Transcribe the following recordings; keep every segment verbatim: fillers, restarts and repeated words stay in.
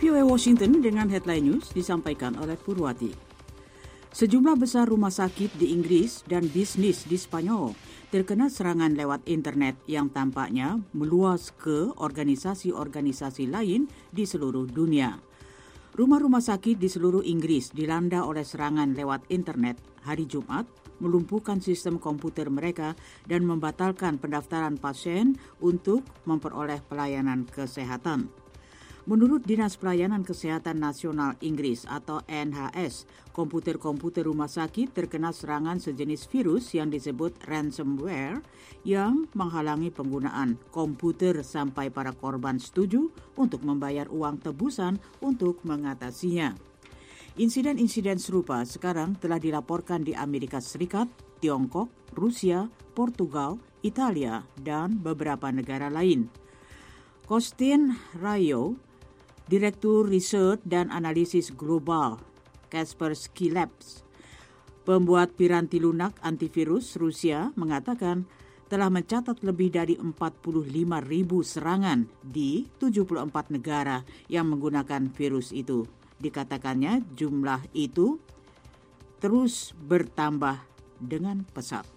V O A Washington dengan headline news disampaikan oleh Purwati. Sejumlah besar rumah sakit di Inggris dan bisnis di Spanyol terkena serangan lewat internet yang tampaknya meluas ke organisasi-organisasi lain di seluruh dunia. Rumah-rumah sakit di seluruh Inggris dilanda oleh serangan lewat internet hari Jumat, melumpuhkan sistem komputer mereka dan membatalkan pendaftaran pasien untuk memperoleh pelayanan kesehatan. Menurut Dinas Pelayanan Kesehatan Nasional Inggris atau N H S, komputer-komputer rumah sakit terkena serangan sejenis virus yang disebut ransomware yang menghalangi penggunaan komputer sampai para korban setuju untuk membayar uang tebusan untuk mengatasinya. Insiden-insiden serupa sekarang telah dilaporkan di Amerika Serikat, Tiongkok, Rusia, Portugal, Italia, dan beberapa negara lain. Costin Rayo, Direktur Riset dan Analisis Global Kaspersky Labs, pembuat piranti lunak antivirus Rusia, mengatakan telah mencatat lebih dari empat puluh lima ribu serangan di tujuh puluh empat negara yang menggunakan virus itu. Dikatakannya jumlah itu terus bertambah dengan pesat.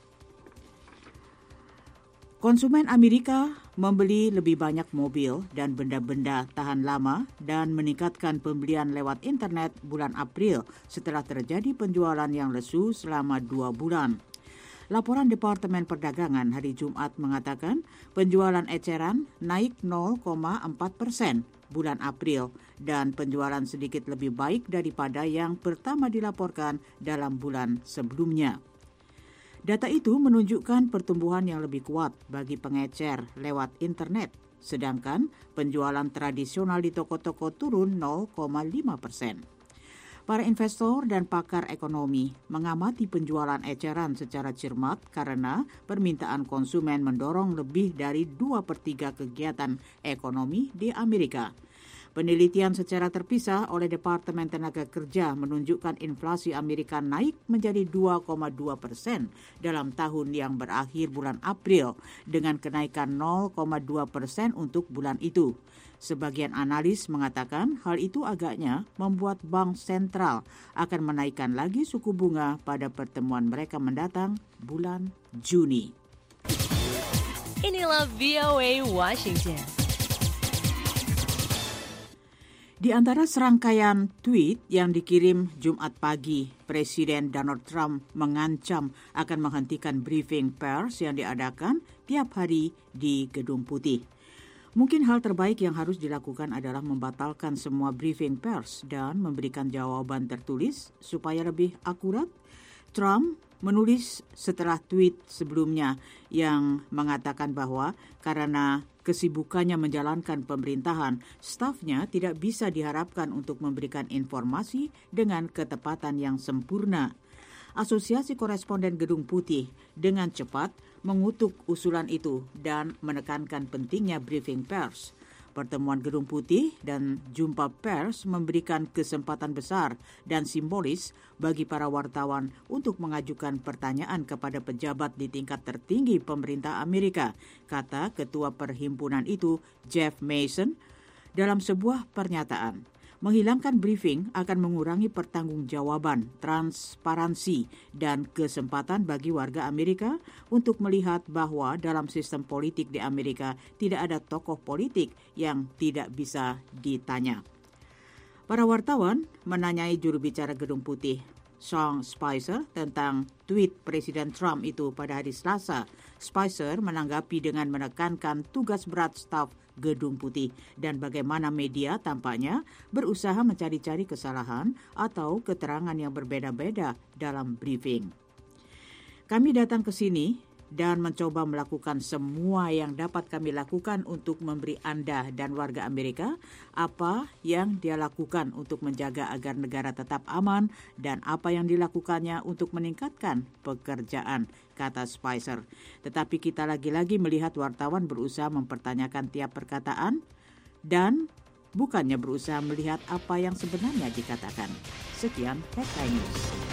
Konsumen Amerika membeli lebih banyak mobil dan benda-benda tahan lama dan meningkatkan pembelian lewat internet bulan April setelah terjadi penjualan yang lesu selama dua bulan. Laporan Departemen Perdagangan hari Jumat mengatakan penjualan eceran naik nol koma empat persen bulan April dan penjualan sedikit lebih baik daripada yang pertama dilaporkan dalam bulan sebelumnya. Data itu menunjukkan pertumbuhan yang lebih kuat bagi pengecer lewat internet, sedangkan penjualan tradisional di toko-toko turun nol koma lima persen. Para investor dan pakar ekonomi mengamati penjualan eceran secara cermat karena permintaan konsumen mendorong lebih dari dua per tiga kegiatan ekonomi di Amerika. Penelitian secara terpisah oleh Departemen Tenaga Kerja menunjukkan inflasi Amerika naik menjadi dua koma dua persen dalam tahun yang berakhir bulan April dengan kenaikan nol koma dua persen untuk bulan itu. Sebagian analis mengatakan hal itu agaknya membuat bank sentral akan menaikkan lagi suku bunga pada pertemuan mereka mendatang bulan Juni. Inilah V O A Washington. Di antara serangkaian tweet yang dikirim Jumat pagi, Presiden Donald Trump mengancam akan menghentikan briefing pers yang diadakan tiap hari di Gedung Putih. Mungkin hal terbaik yang harus dilakukan adalah membatalkan semua briefing pers dan memberikan jawaban tertulis supaya lebih akurat. Trump menulis setelah tweet sebelumnya yang mengatakan bahwa karena kesibukannya menjalankan pemerintahan, stafnya tidak bisa diharapkan untuk memberikan informasi dengan ketepatan yang sempurna. Asosiasi Koresponden Gedung Putih dengan cepat mengutuk usulan itu dan menekankan pentingnya briefing pers. Pertemuan Gedung Putih dan jumpa pers memberikan kesempatan besar dan simbolis bagi para wartawan untuk mengajukan pertanyaan kepada pejabat di tingkat tertinggi pemerintah Amerika, kata Ketua Perhimpunan itu, Jeff Mason, dalam sebuah pernyataan. Menghilangkan briefing akan mengurangi pertanggungjawaban, transparansi, dan kesempatan bagi warga Amerika untuk melihat bahwa dalam sistem politik di Amerika tidak ada tokoh politik yang tidak bisa ditanya. Para wartawan menanyai juru bicara Gedung Putih, Sean Spicer, tentang tweet Presiden Trump itu pada hari Selasa. Spicer menanggapi dengan menekankan tugas berat staf Gedung Putih dan bagaimana media tampaknya berusaha mencari-cari kesalahan atau keterangan yang berbeda-beda dalam briefing. Kami datang ke sini dan mencoba melakukan semua yang dapat kami lakukan untuk memberi Anda dan warga Amerika apa yang dia lakukan untuk menjaga agar negara tetap aman dan apa yang dilakukannya untuk meningkatkan pekerjaan, kata Spicer. Tetapi kita lagi-lagi melihat wartawan berusaha mempertanyakan tiap perkataan dan bukannya berusaha melihat apa yang sebenarnya dikatakan. Sekian Headline News.